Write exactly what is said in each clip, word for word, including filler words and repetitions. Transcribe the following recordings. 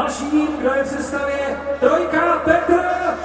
Další, kdo je v sestavě trojka Petr.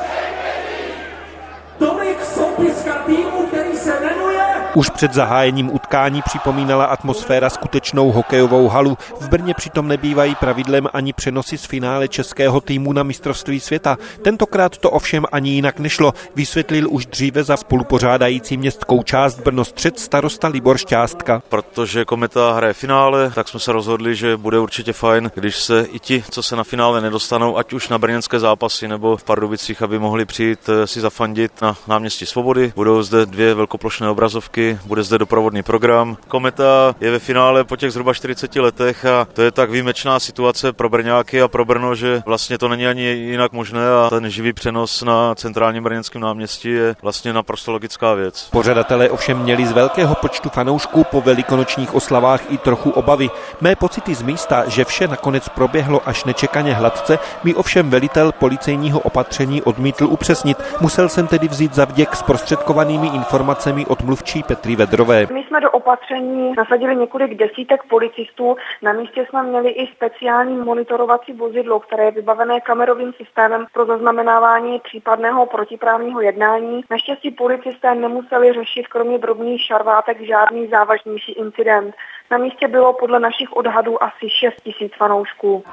Tolik soupiska týmu, který se jmenuje... Už před zahájením utkání připomínala atmosféra skutečnou hokejovou halu. V Brně přitom nebývají pravidlem ani přenosy z finále českého týmu na mistrovství světa. Tentokrát to ovšem ani jinak nešlo, vysvětlil už dříve za spolupořádající městskou část Brno Střed starosta Libor Šťástka. Protože Kometa hraje finále, tak jsme se rozhodli, že bude určitě fajn, když se i ti, co se na finále nedostanou, ať už na brněnské zápasy nebo v Pardubicích, aby mohli přijít si zafandit na náměstí Svobody. Budou zde dvě velkoplošné obrazovky, bude zde doprovodný program. Kometa je ve finále po těch zhruba čtyřiceti letech a to je tak výjimečná situace pro Brňáky a pro Brno, že vlastně to není ani jinak možné a ten živý přenos na centrálním brněnském náměstí je vlastně naprosto logická věc. Pořadatelé ovšem měli z velkého počtu fanoušků po velikonočních oslavách i trochu obavy. Mé pocity z místa, že vše nakonec proběhlo až nečekaně hladce, mi ovšem velitel policejního opatření odmítl upřesnit. Musel jsem tedy vzít za vděk zprostředkovanými informacemi od mluvčí Petry Vedrové. My jsme do opatření nasadili několik desítek policistů. Na místě jsme měli i speciální monitorovací vozidlo, které je vybavené kamerovým systémem pro zaznamenávání případného protiprávního jednání. Naštěstí policisté nemuseli řešit kromě drobných šarvátek žádný závažnější incident. Na místě bylo podle našich odhadů asi šest tisíc fanoušků.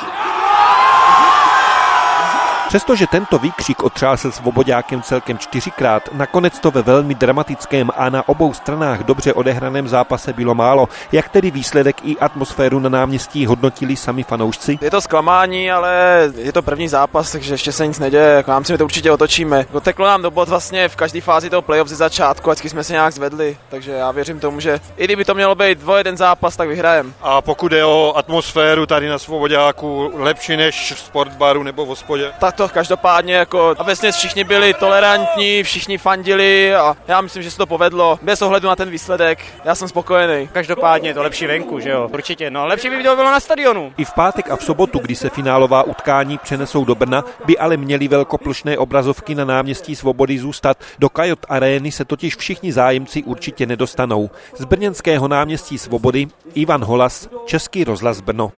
Přestože tento výkřik otřásl Svoboďákem celkem čtyřikrát, nakonec to ve velmi dramatickém a na obou stranách dobře odehraném zápase bylo málo. Jak tedy výsledek i atmosféru na náměstí hodnotili sami fanoušci? Je to zklamání, ale je to první zápas, takže ještě se nic neděje. Nám si to určitě otočíme. Teklo nám do bod vlastně v každé fázi toho playoff ze začátku, vždycky jsme se nějak zvedli, takže já věřím tomu, že i kdyby to mělo být dvojeden zápas, tak vyhrajeme. A pokud je o atmosféru tady na Svoboďáku, lepší než v sportbaru nebo v hospodě? Tak to každopádně jako a vesměs všichni byli tolerantní, všichni fandili a já myslím, že se to povedlo bez ohledu na ten výsledek. Já jsem spokojený. Každopádně je to lepší venku, že jo? Určitě, no lepší by to bylo na stadionu. I v pátek a v sobotu, kdy se finálová utkání přenesou do Brna, by ale měly velkoplošné obrazovky na náměstí Svobody zůstat. Do Kajot arény se totiž všichni zájemci určitě nedostanou. Z brněnského náměstí Svobody Ivan Holas, Český rozhlas Brno.